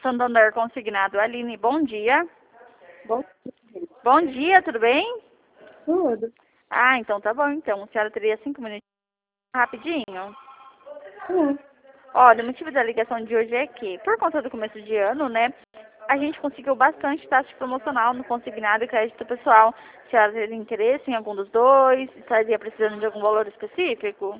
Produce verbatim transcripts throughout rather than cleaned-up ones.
Santander Consignado. Aline, bom dia. Bom dia. Bom dia, tudo bem? Tudo. Ah, então tá bom. Então, a senhora teria cinco minutos rapidinho? Sim. Olha, o motivo da ligação de hoje é que, por conta do começo de ano, né, a gente conseguiu bastante taxa promocional no consignado e crédito pessoal. Se a senhora teria interesse em algum dos dois? Estaria precisando de algum valor específico?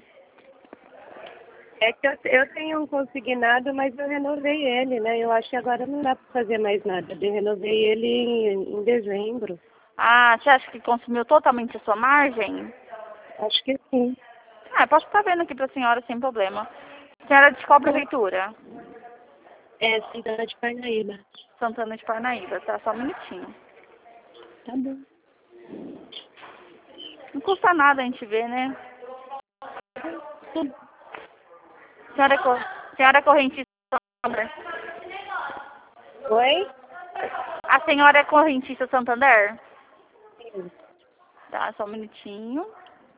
É que eu, eu tenho um consignado, mas eu renovei ele, né? Eu acho que agora não dá para fazer mais nada. Eu renovei ele em, em dezembro. Ah, você acha que consumiu totalmente a sua margem? Acho que sim. Ah, eu posso estar vendo aqui para a senhora sem problema. A senhora é de qual prefeitura? É, Santana de Parnaíba. Santana de Parnaíba, tá? Só um minutinho. Tá bom. Não custa nada a gente ver, né? Senhora, é cor... senhora é correntista Santander? Oi? A senhora é correntista Santander? Sim. Tá, só um minutinho.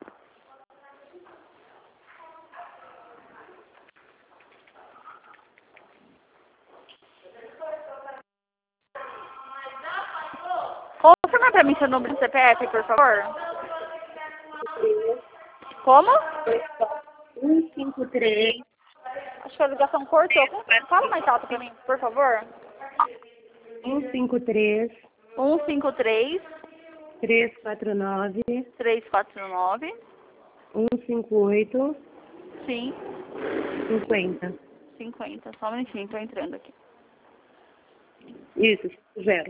Confirma pra mim seu número de C P F, por favor. Como? um cinco três. Acho que a ligação cortou. Fala mais alto pra mim, por favor. um cinco três. um cinco três, três quatro nove. três quatro nove. um cinco oito. Sim, cinquenta. cinquenta. Só um minutinho, tô entrando aqui. Isso, zero.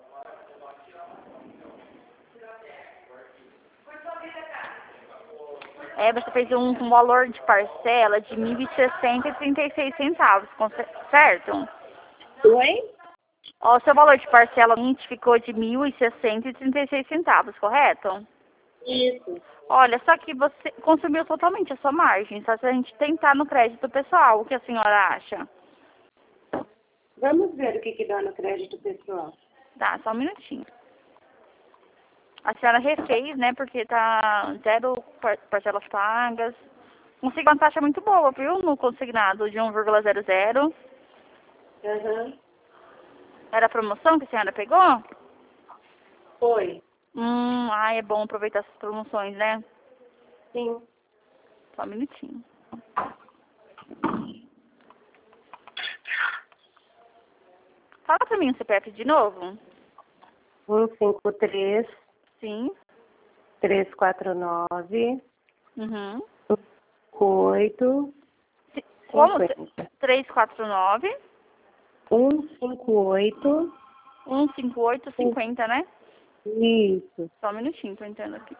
É, você fez um, um valor de parcela de mil e sessenta e trinta e seis centavos, certo? Oi? Ó, o seu valor de parcela ficou de mil e sessenta e trinta e seis centavos, correto? Isso. Olha, só que você consumiu totalmente a sua margem, só se a gente tentar no crédito pessoal, o que a senhora acha? Vamos ver o que, que dá no crédito pessoal. Tá, só um minutinho. A senhora refez, né, porque tá zero par parcelas pagas. Consegui uma taxa muito boa, viu, no consignado de um vírgula zero zero. Aham. Era a promoção que a senhora pegou? Foi. Hum, ah, é bom aproveitar essas promoções, né? Sim. Só um minutinho. Fala pra mim o C P F de novo. um cinco três. Sim. três quatro nove. Uhum. oito. Se- Como? cinquenta. três quatro nove, um cinco oito. um cinco oito, cinquenta, né? Isso. Só um minutinho, tô entrando aqui.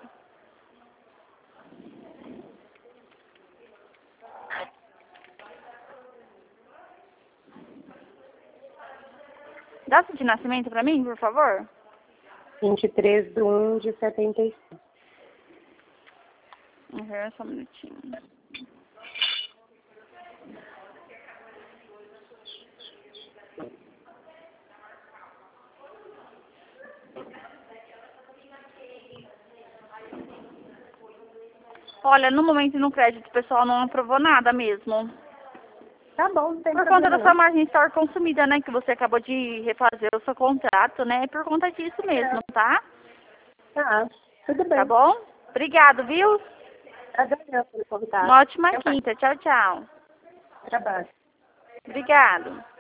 Data de nascimento pra mim, por favor? vinte e três de um de setenta e cinco. Uhum, só um minutinho. Olha, no momento no crédito o pessoal não aprovou nada mesmo. Tá bom, não tem Por conta problema da sua não. margem estar consumida, né? Que você acabou de refazer o seu contrato, né? É por conta disso mesmo, tá? Tá, tudo bem. Tá bom? Obrigado, viu? Agradeço pelo contato. Uma ótima Até mais. quinta. Tchau, tchau. Trabalho. Obrigado.